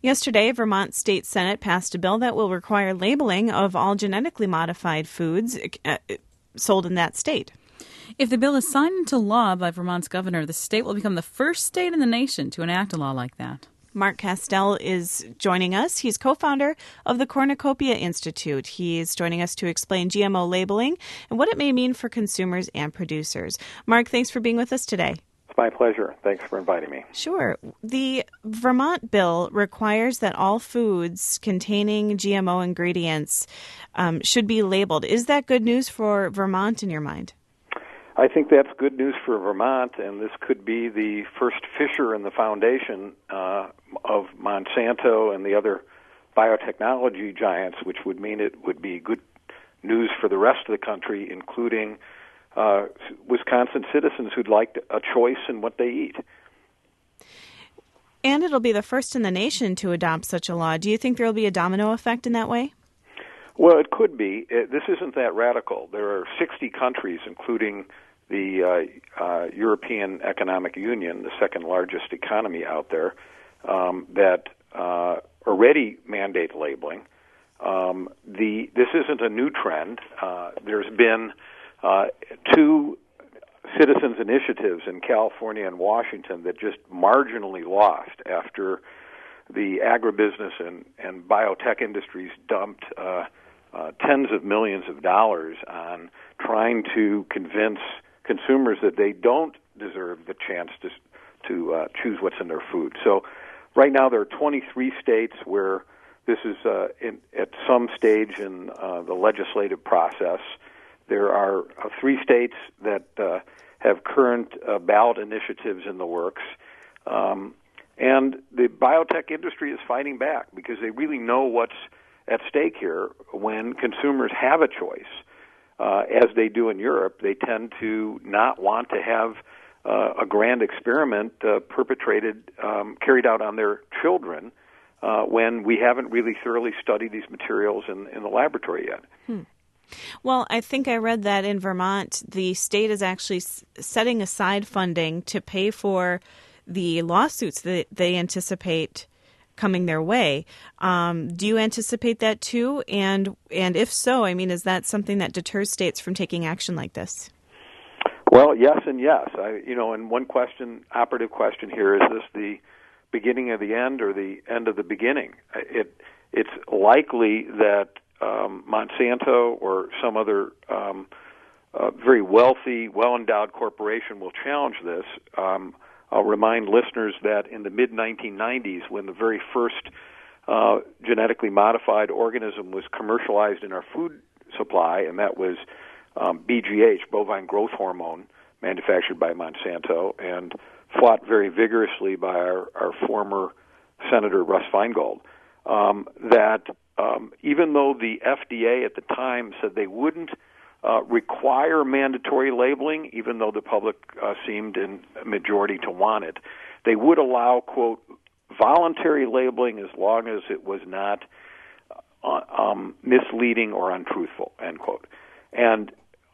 Yesterday, Vermont State Senate passed a bill that will require labeling of all genetically modified foods sold in that state. If the bill is signed into law by Vermont's governor, the state will become the first state in the nation to enact a law like that. Mark Castell is joining us. He's co-founder of the Cornucopia Institute. He is joining us to explain GMO labeling and what it may mean for consumers and producers. Mark, thanks for being with us today. It's my pleasure. Thanks for inviting me. Sure. The Vermont bill requires that all foods containing GMO ingredients should be labeled. Is that good news for Vermont in your mind? I think that's good news for Vermont, and this could be the first fissure in the foundation of Monsanto and the other biotechnology giants, which would mean it would be good news for the rest of the country, including Wisconsin citizens who'd like a choice in what they eat. And it'll be the first in the nation to adopt such a law. Do you think there will be a domino effect in that way? Well, it could be. This isn't that radical. There are 60 countries, including the European Economic Union, the second largest economy out there, that already mandate labeling. This isn't a new trend. There's been two citizens' initiatives in California and Washington that just marginally lost after the agribusiness and biotech industries dumped tens of millions of dollars on trying to convince consumers that they don't deserve the chance to choose what's in their food. So right now there are 23 states where this is at some stage in the legislative process. There are 3 states that have current ballot initiatives in the works. And the biotech industry is fighting back because they really know what's at stake here. When consumers have a choice, as they do in Europe, they tend to not want to have a grand experiment carried out on their children when we haven't really thoroughly studied these materials in the laboratory yet. Well, I think I read that in Vermont, the state is actually setting aside funding to pay for the lawsuits that they anticipate coming their way. Do you anticipate that too? And if so, I mean, is that something that deters states from taking action like this? Well, yes and yes. And one operative question here, is this the beginning of the end or the end of the beginning? It's likely that Monsanto or some other very wealthy, well-endowed corporation will challenge this. I'll remind listeners that in the mid-1990s, when the very first genetically modified organism was commercialized in our food supply, and that was BGH, bovine growth hormone, manufactured by Monsanto, and fought very vigorously by our former Senator Russ Feingold, that even though the FDA at the time said they wouldn't require mandatory labeling, even though the public seemed in a majority to want it, they would allow, quote, voluntary labeling as long as it was not misleading or untruthful, end quote. And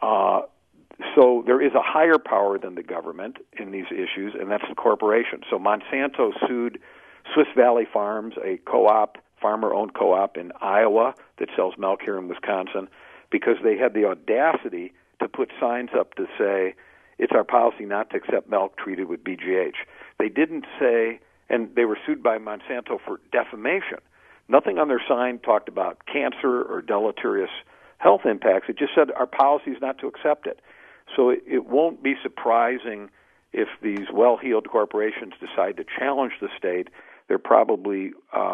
so there is a higher power than the government in these issues, and that's the corporation. So Monsanto sued Swiss Valley Farms, a co-op, farmer-owned co-op in Iowa that sells milk here in Wisconsin, because they had the audacity to put signs up to say, it's our policy not to accept milk treated with BGH. They didn't say, and they were sued by Monsanto for defamation. Nothing on their sign talked about cancer or deleterious health impacts. It just said our policy is not to accept it. So it won't be surprising if these well-heeled corporations decide to challenge the state. They're probably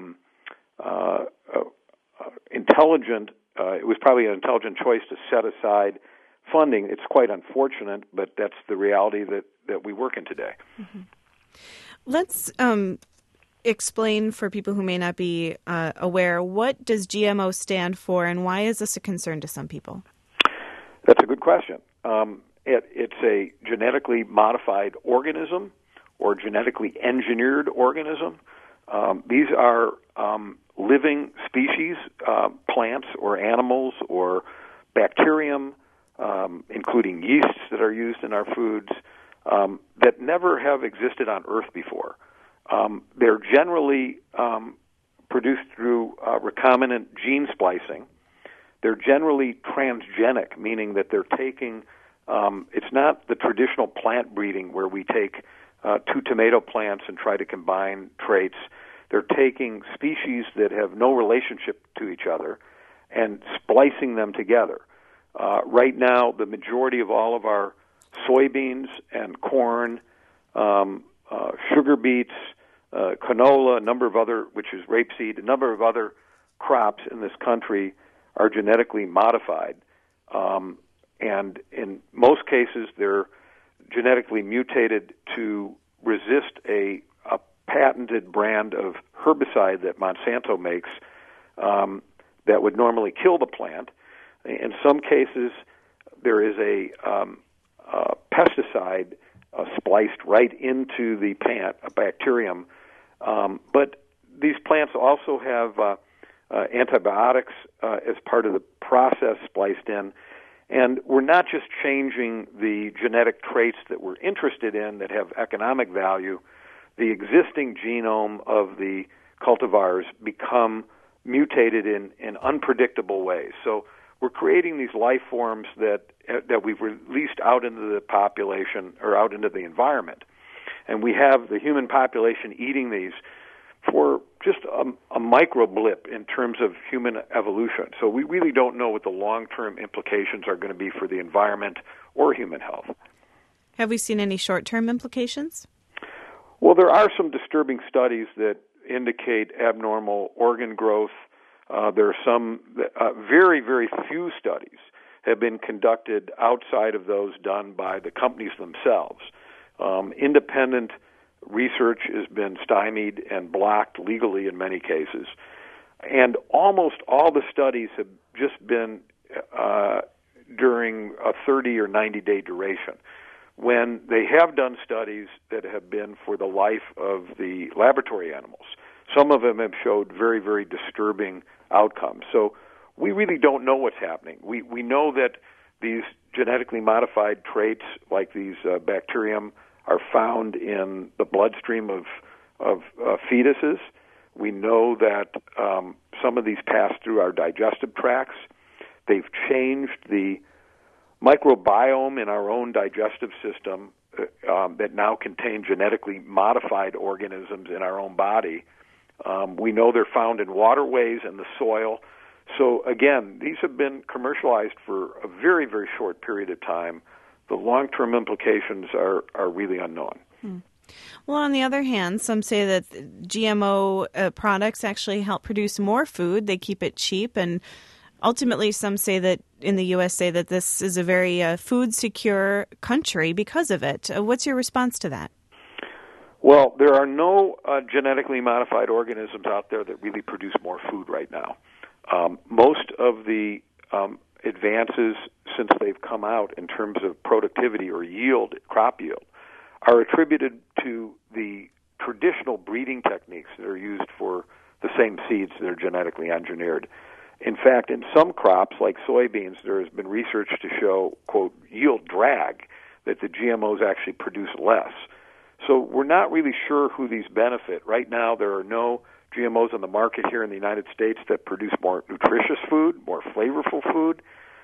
intelligent. It was probably an intelligent choice to set aside funding. It's quite unfortunate, but that's the reality that we work in today. Mm-hmm. Let's explain for people who may not be aware, what does GMO stand for, and why is this a concern to some people? That's a good question. It's a genetically modified organism or genetically engineered organism. These are living species, plants or animals or bacterium, including yeasts that are used in our foods, that never have existed on Earth before. They're generally produced through recombinant gene splicing. They're generally transgenic, meaning that they're taking, it's not the traditional plant breeding where we take two tomato plants and try to combine traits. They're taking species that have no relationship to each other and splicing them together. Right now, the majority of all of our soybeans and corn, sugar beets, canola, a number of other, which is rapeseed, a number of other crops in this country are genetically modified. And in most cases, they're genetically mutated to resist a patented brand of herbicide that Monsanto makes that would normally kill the plant. In some cases, there is a pesticide spliced right into the plant, a bacterium. But these plants also have antibiotics as part of the process spliced in. And we're not just changing the genetic traits that we're interested in that have economic value. The existing genome of the cultivars become mutated in unpredictable ways. So we're creating these life forms that we've released out into the population or out into the environment. And we have the human population eating these for just a micro blip in terms of human evolution. So we really don't know what the long-term implications are going to be for the environment or human health. Have we seen any short-term implications? Well, there are some disturbing studies that indicate abnormal organ growth. There are some very, very few studies have been conducted outside of those done by the companies themselves. Independent research has been stymied and blocked legally in many cases. And almost all the studies have just been during a 30 or 90-day duration. When they have done studies that have been for the life of the laboratory animals, some of them have showed very, very disturbing outcomes. So we really don't know what's happening. We know that these genetically modified traits like these bacterium are found in the bloodstream of fetuses. We know that some of these pass through our digestive tracts. They've changed the microbiome in our own digestive system that now contain genetically modified organisms in our own body. We know they're found in waterways and the soil. So again, these have been commercialized for a very, very short period of time. The long-term implications are really unknown. Well, on the other hand, some say that GMO products actually help produce more food. They keep it cheap, and ultimately some say that in the U.S. say that this is a very food-secure country because of it. What's your response to that? Well, there are no genetically modified organisms out there that really produce more food right now. Most of the advances since they've come out in terms of productivity or yield, crop yield, are attributed to the traditional breeding techniques that are used for the same seeds that are genetically engineered. In fact, in some crops, like soybeans, there has been research to show, quote, yield drag, that the GMOs actually produce less. So we're not really sure who these benefit. Right now, there are no GMOs on the market here in the United States that produce more nutritious food, more flavorful food.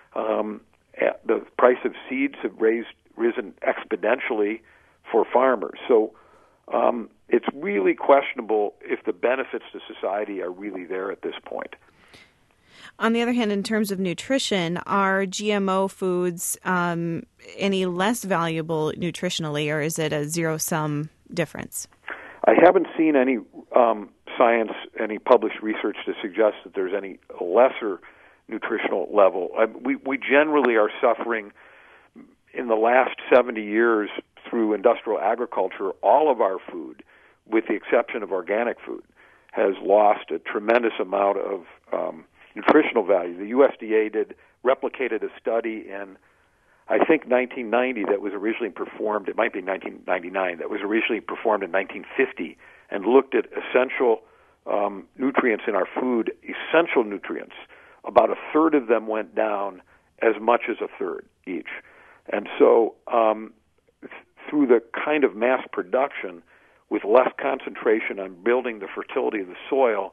The price of seeds have risen exponentially for farmers. So it's really questionable if the benefits to society are really there at this point. On the other hand, in terms of nutrition, are GMO foods any less valuable nutritionally, or is it a zero-sum difference? I haven't seen any science, any published research to suggest that there's any lesser nutritional level. We generally are suffering in the last 70 years through industrial agriculture. All of our food, with the exception of organic food, has lost a tremendous amount of nutritional value. The USDA replicated a study in, I think, 1990 that was originally performed, it might be 1999, that was originally performed in 1950 and looked at essential nutrients in our food, essential nutrients. About a third of them went down as much as a third each. And so through the kind of mass production with less concentration on building the fertility of the soil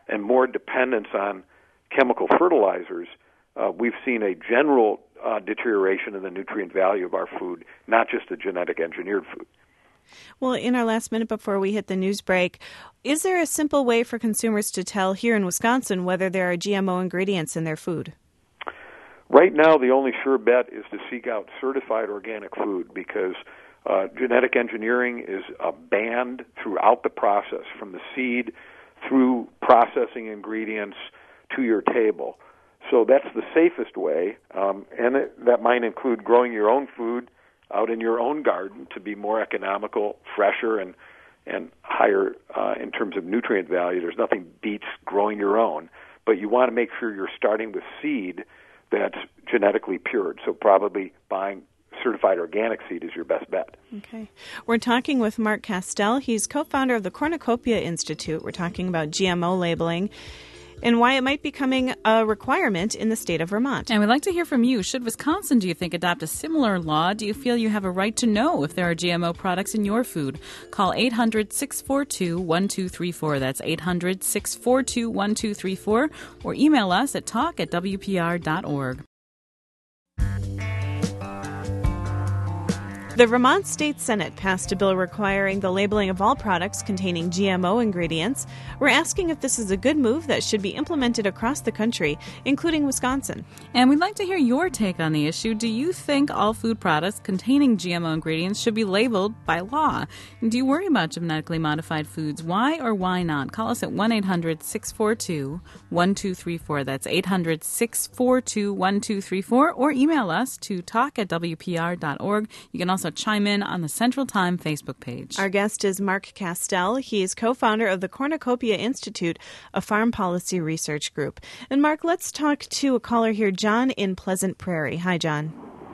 and more dependence on chemical fertilizers, we've seen a general deterioration in the nutrient value of our food, not just the genetic engineered food. Well, in our last minute before we hit the news break, is there a simple way for consumers to tell here in Wisconsin whether there are GMO ingredients in their food? Right now, the only sure bet is to seek out certified organic food, because genetic engineering is banned throughout the process, from the seed through processing ingredients to your table. So that's the safest way, and that might include growing your own food out in your own garden to be more economical, fresher, and higher in terms of nutrient value. There's nothing beats growing your own, but you want to make sure you're starting with seed that's genetically cured. So probably buying certified organic seed is your best bet. Okay. We're talking with Mark Castell. He's co-founder of the Cornucopia Institute. We're talking about GMO labeling and why it might be becoming a requirement in the state of Vermont. And we'd like to hear from you. Should Wisconsin, do you think, adopt a similar law? Do you feel you have a right to know if there are GMO products in your food? Call 800-642-1234. That's 800-642-1234. Or email us at talk@wpr.org. The Vermont State Senate passed a bill requiring the labeling of all products containing GMO ingredients. We're asking if this is a good move that should be implemented across the country, including Wisconsin. And we'd like to hear your take on the issue. Do you think all food products containing GMO ingredients should be labeled by law? And do you worry about genetically modified foods? Why or why not? Call us at 1-800-642-1234. That's 800-642-1234. Or email us to talk@wpr.org. You can also chime in on the Central Time Facebook page. Our guest is Mark Castell. He is co-founder of the Cornucopia Institute, a farm policy research group. And Mark, let's talk to a caller here, John in Pleasant Prairie. Hi, John.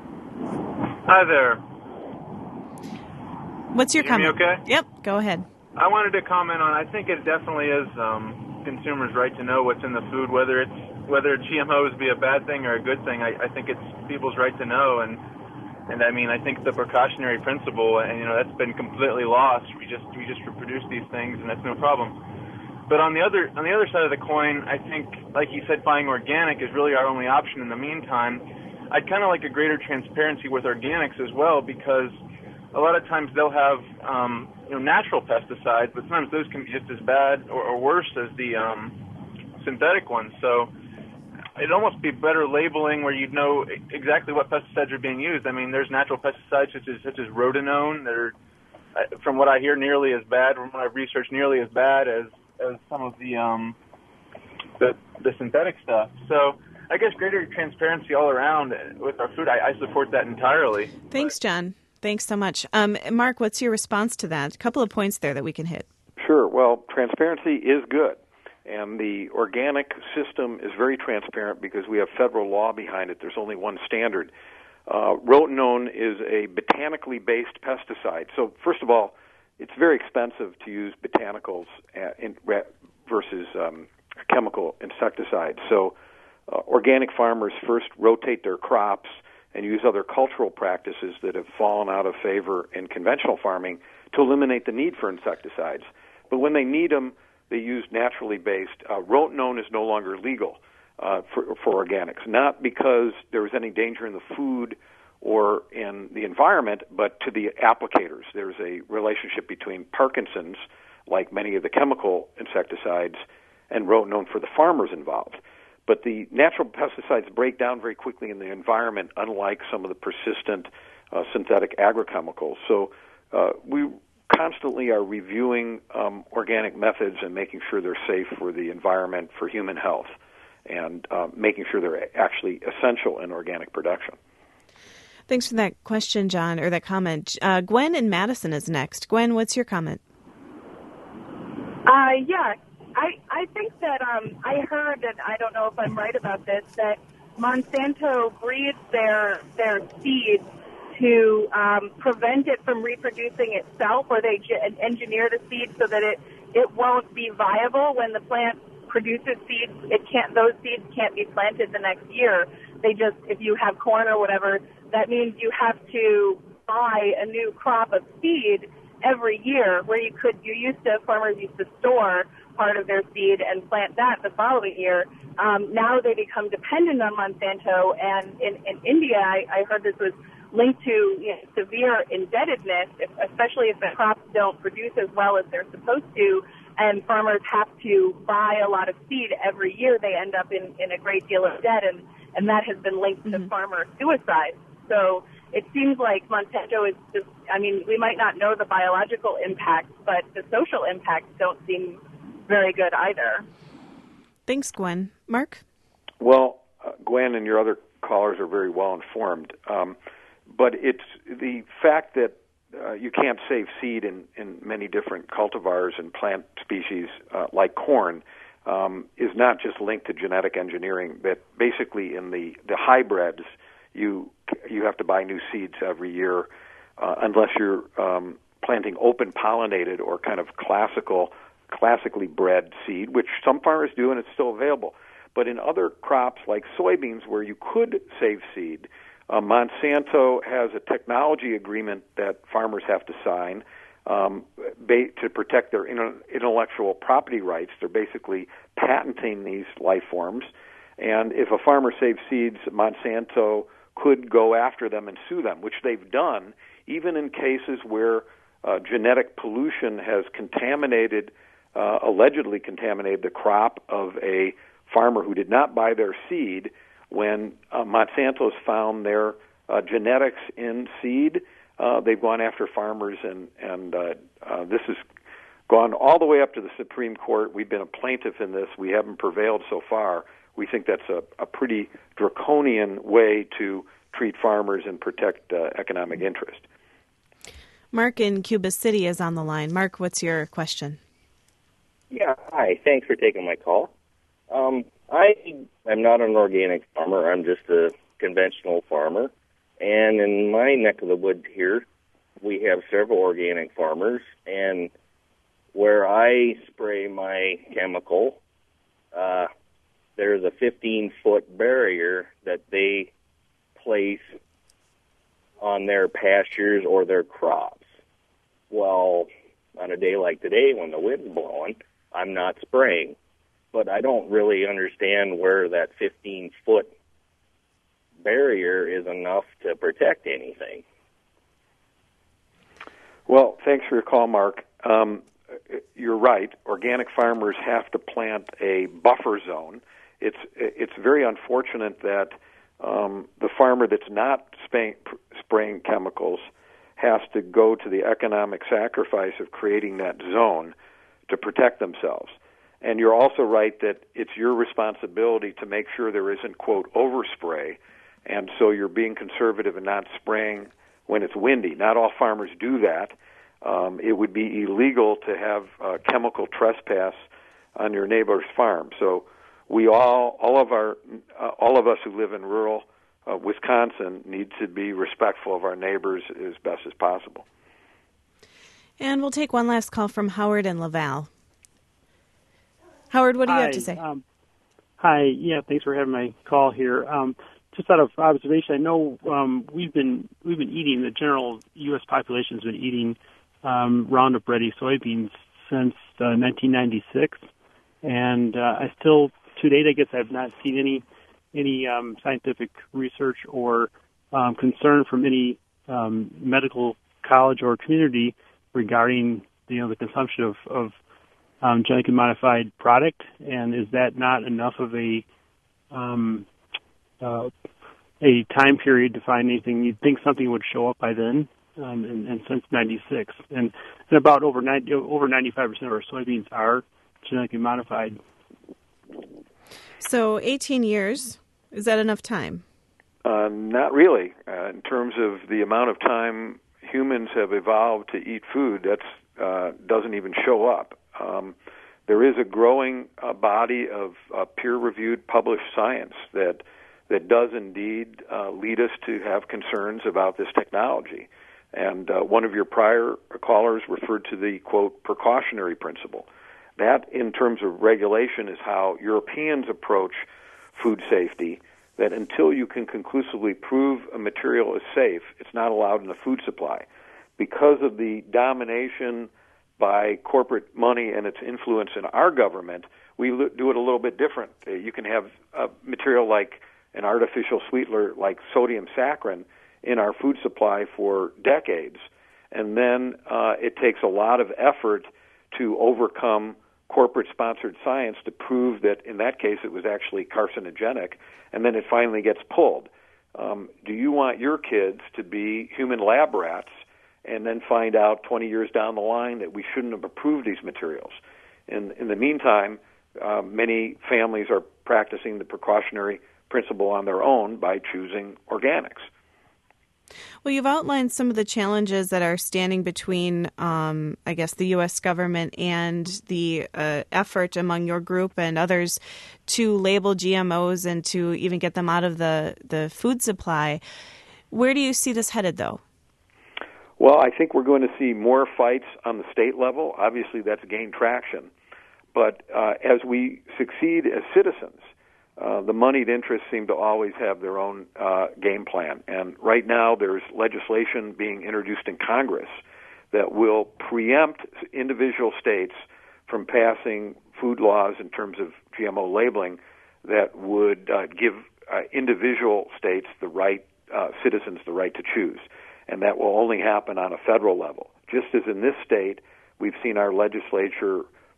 Hi there. What's your comment? Hear me okay? Yep, go ahead. I wanted to comment on, I think it definitely is consumers' right to know what's in the food, whether GMOs be a bad thing or a good thing. I think it's people's right to know, and I mean, I think the precautionary principle, and that's been completely lost. We just reproduce these things, and that's no problem. But on the other side of the coin, I think, like you said, buying organic is really our only option in the meantime. I'd kind of like a greater transparency with organics as well, because a lot of times they'll have natural pesticides, but sometimes those can be just as bad or worse as the synthetic ones. So it'd almost be better labeling where you'd know exactly what pesticides are being used. I mean, there's natural pesticides such as rotenone. They're, from what I hear, nearly as bad, from what I've researched, nearly as bad as some of the synthetic stuff. So I guess greater transparency all around with our food, I support that entirely. Thanks, John. Thanks so much. Mark, what's your response to that? A couple of points there that we can hit. Sure. Well, transparency is good. And the organic system is very transparent because we have federal law behind it. There's only one standard. Rotenone is a botanically based pesticide. So, first of all, it's very expensive to use botanicals versus chemical insecticides. So, organic farmers first rotate their crops and use other cultural practices that have fallen out of favor in conventional farming to eliminate the need for insecticides. But when they need them, they use naturally based. Rotenone is no longer legal for organics, not because there was any danger in the food or in the environment, but to the applicators. There's a relationship between Parkinson's, like many of the chemical insecticides, and rotenone for the farmers involved. But the natural pesticides break down very quickly in the environment, unlike some of the persistent synthetic agrochemicals. So we constantly are reviewing organic methods and making sure they're safe for the environment, for human health, and making sure they're actually essential in organic production. Thanks for that question, John, or that comment. Gwen in Madison is next. Gwen, what's your comment? Yeah, I think that I heard, and I don't know if I'm right about this, that Monsanto breeds their seeds to prevent it from reproducing itself, or they engineer the seed so that it won't be viable when the plant produces seeds. Those seeds can't be planted the next year. If you have corn or whatever, that means you have to buy a new crop of seed every year, where farmers used to store part of their seed and plant that the following year. Now they become dependent on Monsanto, and in India, I heard this was linked to severe indebtedness, especially if the crops don't produce as well as they're supposed to, and farmers have to buy a lot of seed every year. They end up in a great deal of debt, and that has been linked to farmer suicide. So it seems like Monsanto is just, we might not know the biological impacts, but the social impacts don't seem very good either. Thanks, Gwen. Mark? Well, Gwen and your other callers are very well informed. But it's the fact that you can't save seed in many different cultivars and plant species like corn is not just linked to genetic engineering, but basically in the hybrids, you have to buy new seeds every year unless you're planting open pollinated or kind of classically bred seed, which some farmers do and it's still available. But in other crops like soybeans where you could save seed, Monsanto has a technology agreement that farmers have to sign to protect their intellectual property rights. They're basically patenting these life forms. And if a farmer saves seeds, Monsanto could go after them and sue them, which they've done, even in cases where genetic pollution has allegedly contaminated the crop of a farmer who did not buy their seed. When Monsanto's found their genetics in seed, they've gone after farmers, and this has gone all the way up to the Supreme Court. We've been a plaintiff in this. We haven't prevailed so far. We think that's a pretty draconian way to treat farmers and protect economic interest. Mark in Cuba City is on the line. Mark, what's your question? Yeah, hi. Thanks for taking my call. I am not an organic farmer. I'm just a conventional farmer. And in my neck of the woods here, we have several organic farmers. And where I spray my chemical, there's a 15-foot barrier that they place on their pastures or their crops. Well, on a day like today when the wind's blowing, I'm not spraying. But I don't really understand where that 15-foot barrier is enough to protect anything. Well, thanks for your call, Mark. You're right. Organic farmers have to plant a buffer zone. It's very unfortunate that the farmer that's not spraying chemicals has to go to the economic sacrifice of creating that zone to protect themselves. And you're also right that it's your responsibility to make sure there isn't, quote, overspray, and so you're being conservative and not spraying when it's windy. Not all farmers do that. It would be illegal to have chemical trespass on your neighbor's farm. So we all of us who live in rural Wisconsin need to be respectful of our neighbors as best as possible. And we'll take one last call from Howard in Laval. Howard, what do you have to say? Hi. Yeah, thanks for having my call here. Just out of observation, I know we've been eating, the general U.S. population has been eating Roundup Ready soybeans since 1996, and I still, to date, I guess I've not seen any scientific research or concern from any medical college or community regarding the consumption of genetically modified product, and is that not enough of a time period to find anything? You'd think something would show up by then, and since '96, and about over 95% of our soybeans are genetically modified. So 18 years, is that enough time? Not really. In terms of the amount of time humans have evolved to eat food, that's doesn't even show up. There is a growing body of peer-reviewed published science that does indeed lead us to have concerns about this technology. And one of your prior callers referred to the, quote, precautionary principle. That, in terms of regulation, is how Europeans approach food safety, that until you can conclusively prove a material is safe, it's not allowed in the food supply. Because of the domination by corporate money and its influence in our government, we do it a little bit different. You can have a material like an artificial sweetener like sodium saccharin in our food supply for decades, and then it takes a lot of effort to overcome corporate-sponsored science to prove that, in that case, it was actually carcinogenic, and then it finally gets pulled. Do you want your kids to be human lab rats and then find out 20 years down the line that we shouldn't have approved these materials? In the meantime, many families are practicing the precautionary principle on their own by choosing organics. Well, you've outlined some of the challenges that are standing between, I guess, the U.S. government and the effort among your group and others to label GMOs and to even get them out of the food supply. Where do you see this headed, though? Well, I think we're going to see more fights on the state level. Obviously, that's gained traction. But as we succeed as citizens, the moneyed interests seem to always have their own game plan. And right now there's legislation being introduced in Congress that will preempt individual states from passing food laws in terms of GMO labeling that would give individual states the right, citizens the right to choose. And that will only happen on a federal level. Just as in this state, we've seen our legislature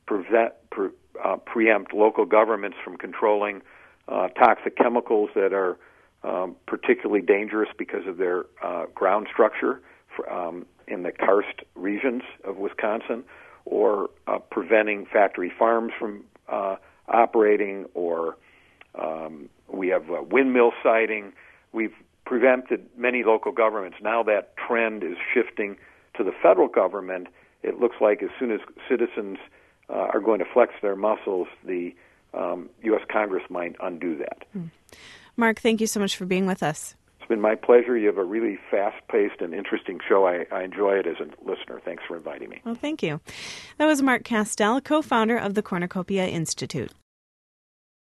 preempt local governments from controlling toxic chemicals that are particularly dangerous because of their ground structure in the karst regions of Wisconsin, or preventing factory farms from operating, or we have windmill siting. We've prevented many local governments. Now that trend is shifting to the federal government. It looks like as soon as citizens are going to flex their muscles, the U.S. Congress might undo that. Mark, thank you so much for being with us. It's been my pleasure. You have a really fast-paced and interesting show. I enjoy it as a listener. Thanks for inviting me. Well, thank you. That was Mark Castell, co-founder of the Cornucopia Institute.